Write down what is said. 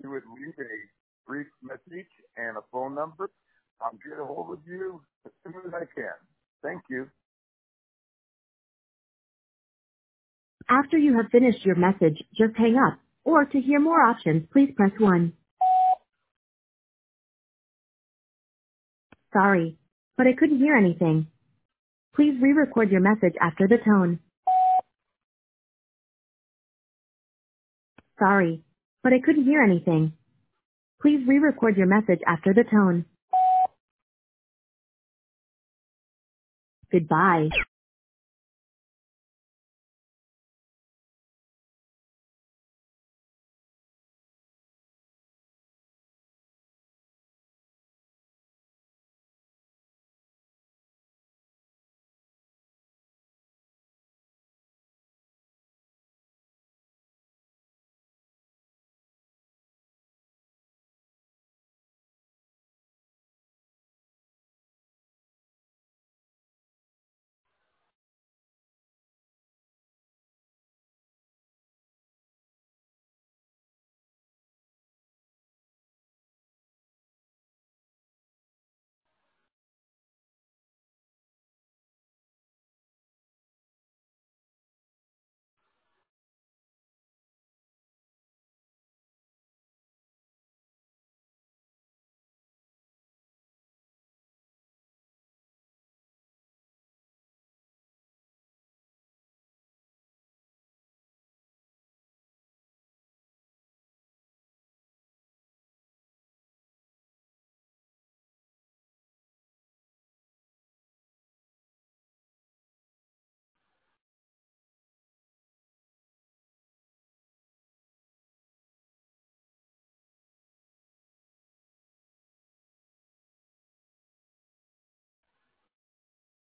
you would leave a brief message and a phone number. I'll get a hold of you as soon as I can. Thank you. After you have finished your message, just hang up. Or to hear more options, please press 1. Sorry, but I couldn't hear anything. Please re-record your message after the tone. Sorry, but I couldn't hear anything. Please re-record your message after the tone. Goodbye.